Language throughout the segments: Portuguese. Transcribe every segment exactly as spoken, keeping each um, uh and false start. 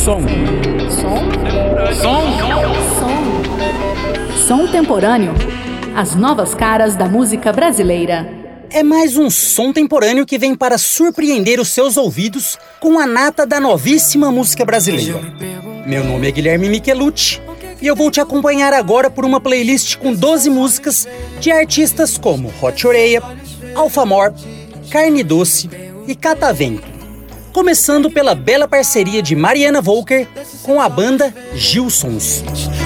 Som. Som? Som. Som. Som temporâneo. As novas caras da música brasileira. É mais um som temporâneo que vem para surpreender os seus ouvidos com a nata da novíssima música brasileira. Meu nome é Guilherme Michelucci e eu vou te acompanhar agora por uma playlist com doze músicas de artistas como Hot Oreia, Alfamor, Carne Doce e Catavento. Começando pela bela parceria de Mariana Volker com a banda Gilsons.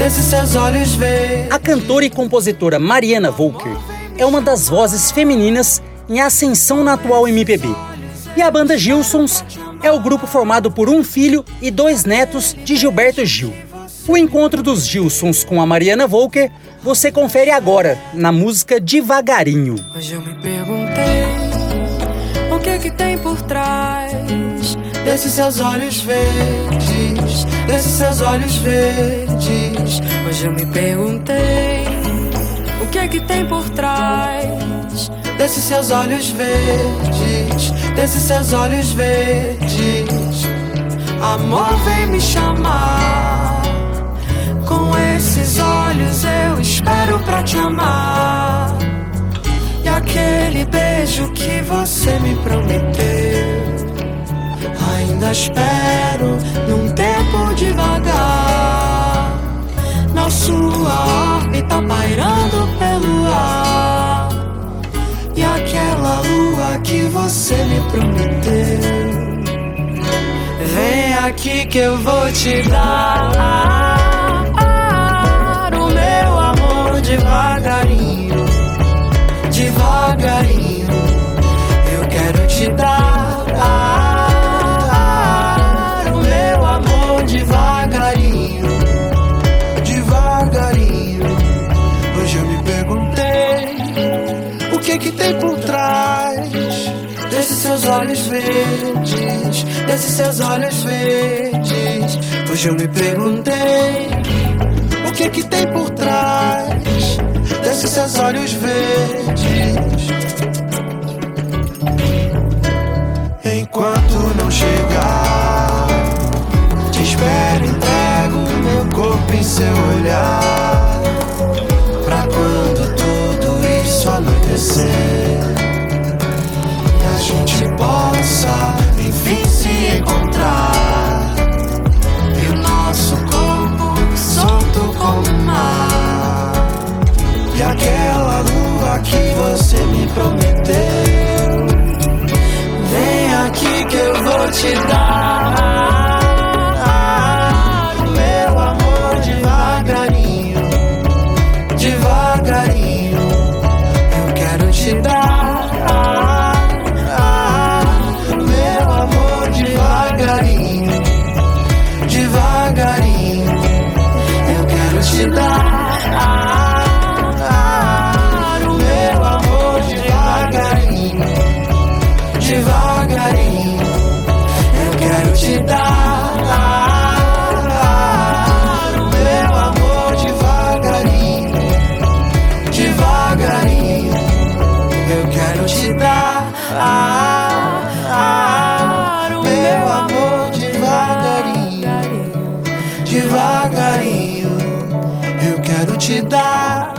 A cantora e compositora Mariana Volker é uma das vozes femininas em ascensão na atual M P B. E a banda Gilsons é o grupo formado por um filho e dois netos de Gilberto Gil. O encontro dos Gilsons com a Mariana Volker você confere agora na música Devagarinho. Hoje eu me perguntei o que que tem por trás desses seus olhos verdes, desses seus olhos verdes. Hoje eu me perguntei o que que tem por trás desses seus olhos verdes, desses seus olhos verdes. Amor, vem me chamar. Com esses olhos eu espero pra te amar. E aquele beijo que você me prometeu, ainda espero num tempo devagar, na sua órbita pairando pelo ar. E aquela lua que você me prometeu, vem aqui que eu vou te dar o meu amor devagarinho, devagarinho. Eu quero te dar o meu amor devagarinho, devagarinho. Hoje eu me perguntei o que que tem por trás desses seus olhos verdes, desses seus olhos verdes. Hoje eu me perguntei o que que tem por trás desses seus olhos verdes. Enquanto não chegar, te espero, entrego meu corpo em seu olhar, pra quando tudo isso anoitecer e a gente possa enfim se encontrar, e o nosso corpo solto como o mar. E aquela lua que você me prometeu, vem aqui que eu vou te dar o meu amor devagarinho, devagarinho. Eu quero te dar o meu amor devagarinho, devagarinho. Eu quero te dar devagarinho, eu quero te dar o meu amor devagarinho, devagarinho. Eu quero te dar o meu amor devagarinho, devagarinho. Eu quero te dar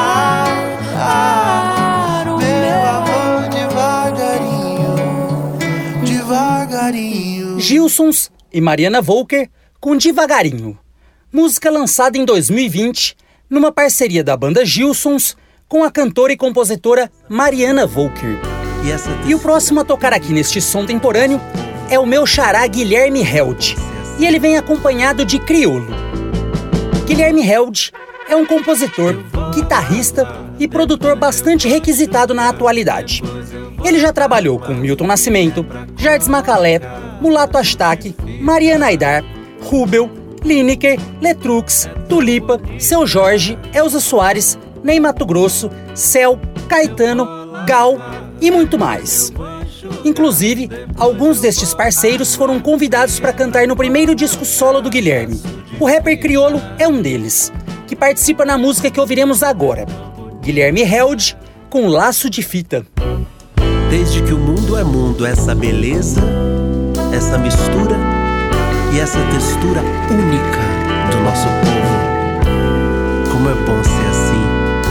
Gilsons e Mariana Volker com Devagarinho, música lançada em dois mil e vinte numa parceria da banda Gilsons com a cantora e compositora Mariana Volker. E, essa... e o próximo a tocar aqui neste som temporâneo é o meu xará Guilherme Held, e ele vem acompanhado de Criolo. Guilherme Held é um compositor, guitarrista e produtor bastante requisitado na atualidade. Ele já trabalhou com Milton Nascimento, Jardim Macalé, Mulato Astaque, Mariana Aidar, Rubel, Lineker, Letrux, Tulipa, Seu Jorge, Elza Soares, Ney Matogrosso, Céu, Caetano, Gal e muito mais. Inclusive, alguns destes parceiros foram convidados para cantar no primeiro disco solo do Guilherme. O rapper Criolo é um deles, que participa na música que ouviremos agora. Guilherme Held com Laço de Fita. Desde que o mundo é mundo, essa beleza, essa mistura e essa textura única do nosso povo. Como é bom ser assim.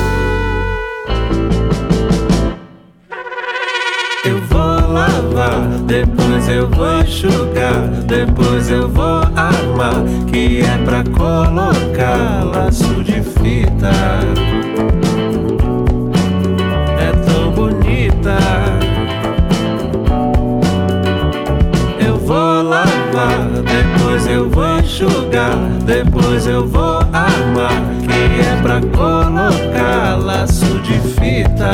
Eu vou lavar, depois eu vou enxugar, depois eu vou armar, que é pra colocar laço de fita. É tão bonita. Eu vou lavar, depois eu vou enxugar, depois eu vou armar, que é pra colocar laço de fita.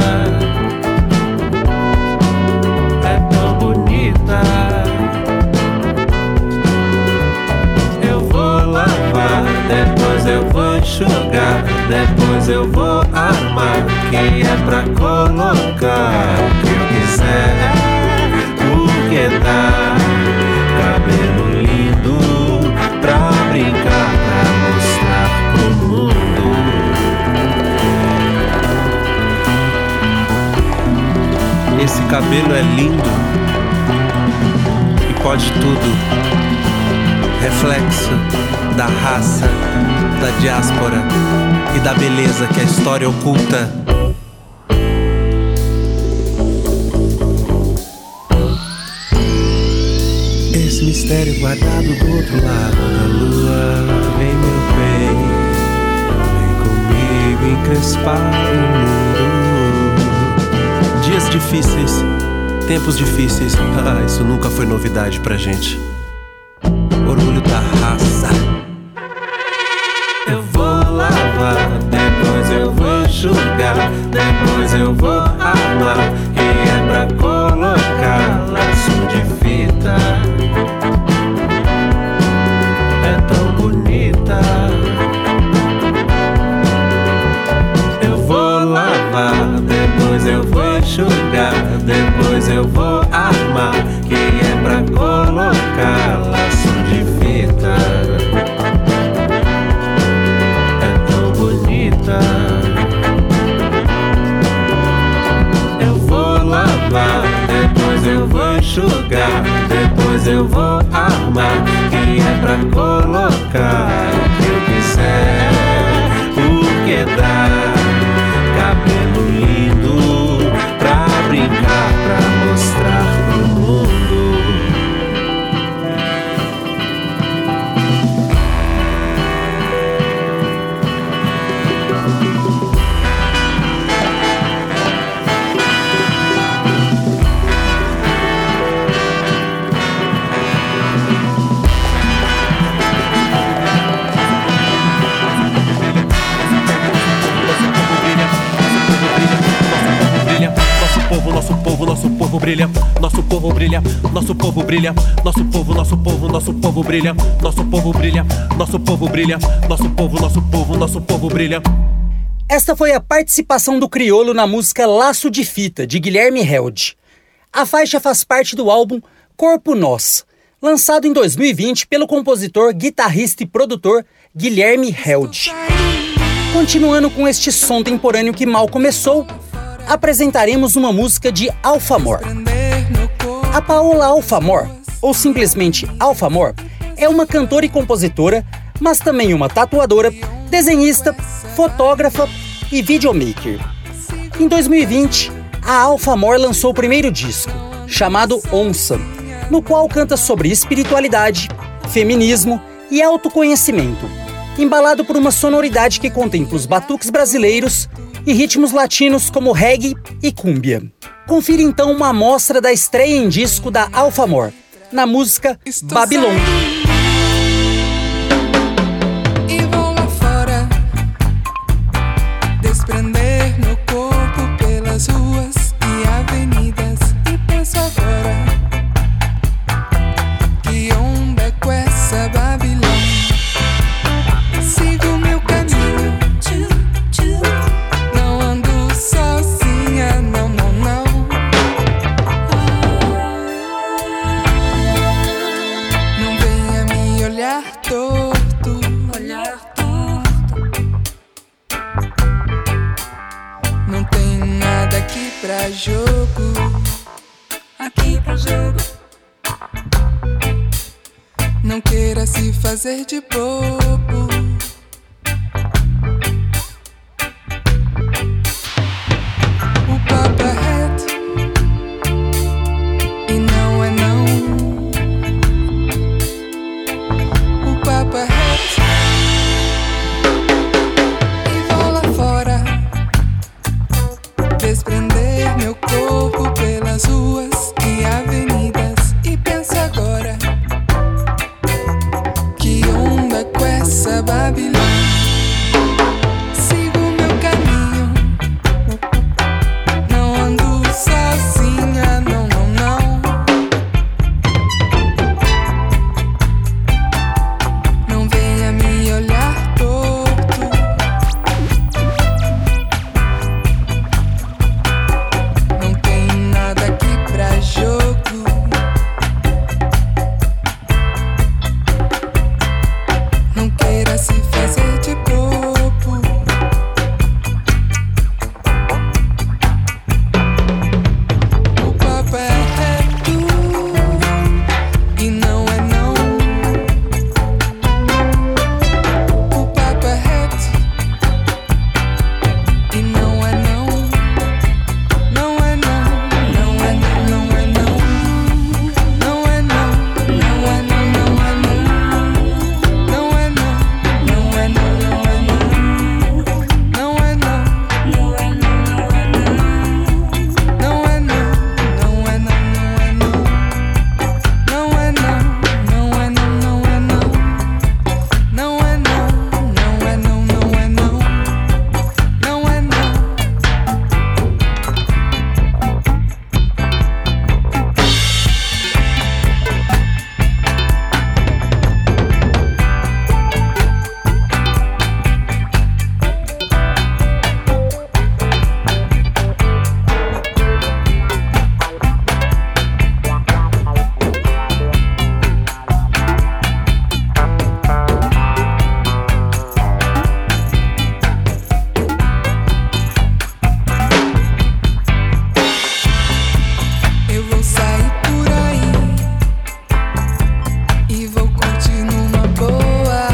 Eu vou lavar, depois eu vou enxugar, depois eu vou armar, que é pra colocar o que eu quiser, porque dá cabelo lindo pra brincar, pra mostrar pro mundo. Esse cabelo é lindo e pode tudo. Reflexo da raça, da diáspora e da beleza que a história oculta. Esse mistério guardado do outro lado da lua. Vem, meu bem, vem comigo encrespar o mundo. Dias difíceis, tempos difíceis. Ah, isso nunca foi novidade pra gente. Orgulho da raça. Eu vou lavar, depois eu vou enxugar, depois eu vou armar, e é pra colocar laço de fita. É tão bonita. Eu vou lavar, depois eu vou enxugar, depois eu vou armar, que é pra colocar laço de fita. É tão bonita. Eu vou lavar, depois eu vou enxugar, depois eu vou armar, que é pra colocar o que eu quiser, porque dá cabelo lindo pra brincar, pra mostrar pro mundo. Nosso povo, nosso povo brilha, nosso povo brilha, nosso povo brilha, nosso povo, nosso povo, nosso povo brilha, nosso povo brilha, nosso povo brilha, nosso povo, nosso povo, nosso povo brilha. Esta foi a participação do crioulo na música Laço de Fita, de Guilherme Held. A faixa faz parte do álbum Corpo Nós, lançado em dois mil e vinte pelo compositor, guitarrista e produtor Guilherme Held. Continuando com este som temporâneo que mal começou, apresentaremos uma música de Alpha Amor. A Paola Alpha Amor, ou simplesmente Alpha Amor, é uma cantora e compositora, mas também uma tatuadora, desenhista, fotógrafa e videomaker. Em dois mil e vinte, a Alpha Amor lançou o primeiro disco, chamado Onça, no qual canta sobre espiritualidade, feminismo e autoconhecimento, embalado por uma sonoridade que contempla os batuques brasileiros e ritmos latinos como reggae e cúmbia. Confira então uma amostra da estreia em disco da Alpha Amor, na música Babilon. E vou lá fora, desprender meu corpo pelas ruas e avenidas. E penso agora, que onda é com essa Babilônia? Sigo meu caminho, não ando sozinha, não, não, não. Não venha me olhar torto, olhar torto. Não tem nada aqui pra jogo, aqui pra jogo. Não queira se fazer de bobo. O papo é reto e não é não. O papo é reto e vou lá fora desprender meu corpo pelas ruas e avenidas. E pensa agora, que onda com essa Babilônia. Sigo meu caminho, não ando sozinha, não, não, não. Não venha me olhar torto. Não tem nada aqui pra jogo. Não queira se fazer de bobo. O papo é reto e não é não. O papo é reto e não é não. Não é não, não é não, não é não. Não é não, não é não, não é não. Não é não, não é não, não é não. Não é não, não é não, não é não. Não é não, não é não, não é não. Não é não, não é não, não é não. Não é não, não é não, não é não. Não é não. Eu vou sair por aí e vou curtir numa boa.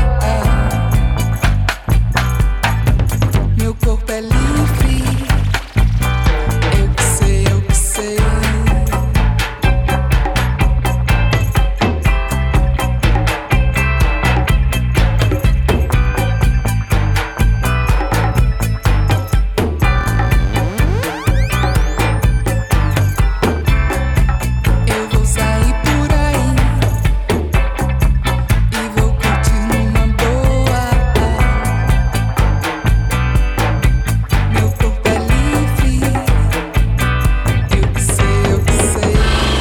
Meu corpo é livre, eu que sei, eu que sei. Eu vou sair por aí e vou curtir numa boa. Meu corpo é livre, eu que sei, eu que sei.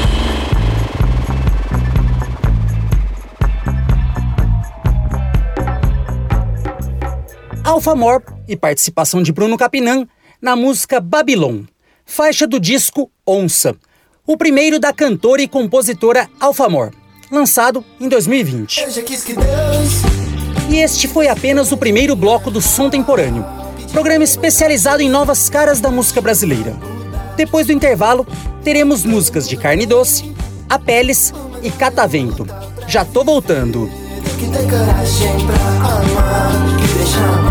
Alpha More e participação de Bruno Capinã na música Babylon, faixa do disco Onça, o primeiro da cantora e compositora Alpha More, lançado em dois mil e vinte. Eu já quis que Deus. E este foi apenas o primeiro bloco do Som Temporâneo, programa especializado em novas caras da música brasileira. Depois do intervalo, teremos músicas de Carne Doce, Apeles e Catavento. Já tô voltando. Que tem coragem pra amar, que deixa